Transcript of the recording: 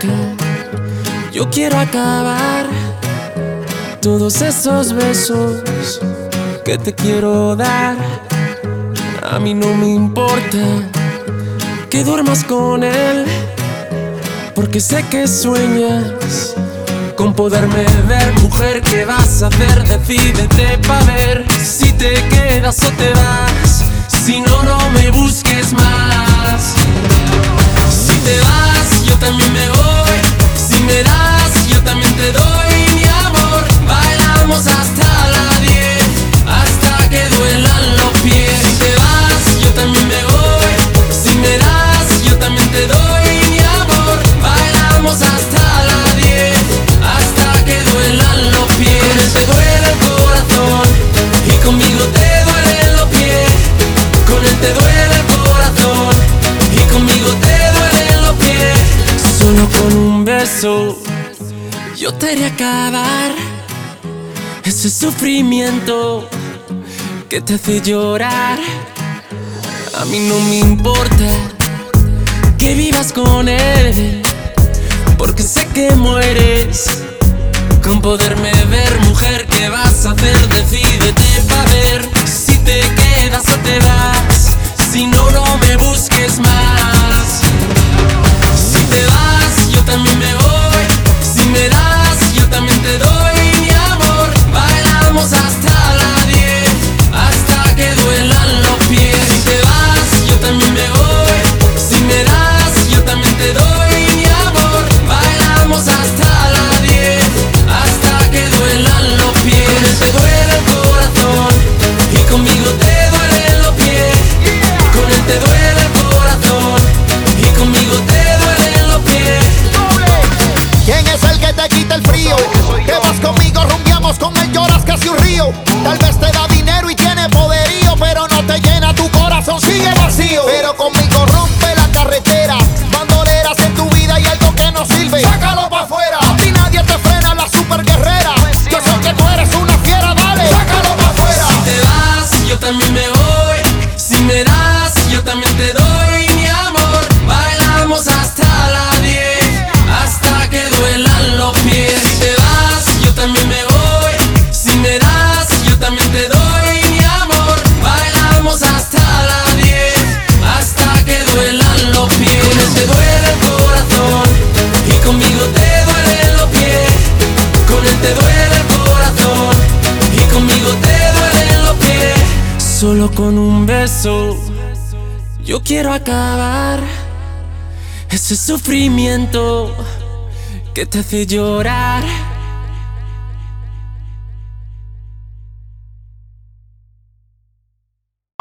importa. Yo quiero acabar todos esos besos que te quiero dar. A mí no me importa que duermas con él, porque sé que sueñas con poderme ver. Mujer, ¿qué vas a hacer? Decídete pa' ver si te quedas o te vas. Si no, no me busques más. Si te vas, yo también me voy. Si me das, yo también te doy mi amor. Bailamos hasta las 10, hasta que duelan los pies. Si te vas, yo también me voy. Si me das, yo también te doy mi amor. Bailamos hasta las 10, hasta que duelan los pies. Con él te duele el corazón y conmigo te duelen los pies. Con él te duele el corazón y conmigo te duelen los pies. Solo con un beso yo te haré acabar ese sufrimiento que te hace llorar. A mí no me importa que vivas con él, porque sé que mueres con poderme ver. Mujer, ¿qué vas a hacer? Decídete pa' ver si te quedas o te vas. Si no, no me busques más. Si te vas, yo también me voy. Si me das, yo también te doy mi amor. Bailamos hasta las 10, hasta que duelan los pies. Si te vas, yo también me voy. Si me das, yo también te doy mi amor. Bailamos hasta las 10, hasta que duelan los pies. Con él te duele el corazón y conmigo te duelen los pies. Con él te duele el corazón y conmigo te duelen los pies. ¿Quién es el que te quita el frío? Que vas conmigo, rumbiamos con él, lloras casi un río. Tal vez te da dinero y tiene poderío, pero no te llena, tu corazón sigue vacío. Pero conmigo rompe la carretera, bandoleras en tu vida y algo que no sirve, sácalo pa' afuera. A ti nadie te frena, la super guerrera. Yo sé que tú eres una fiera, dale, sácalo pa' afuera. Si te vas, yo también me voy. Si me das, yo también te doy mi amor. Bailamos hasta las 10, hasta que duelan los pies. Si te vas, yo también me voy. Si me das, yo también te doy mi amor. Bailamos hasta las 10, hasta que duelan los pies. Con él te duele el corazón y conmigo te duelen los pies. Con él te duele el corazón y conmigo te duelen los pies. Solo con un beso yo quiero acabar ese sufrimiento que te hace llorar.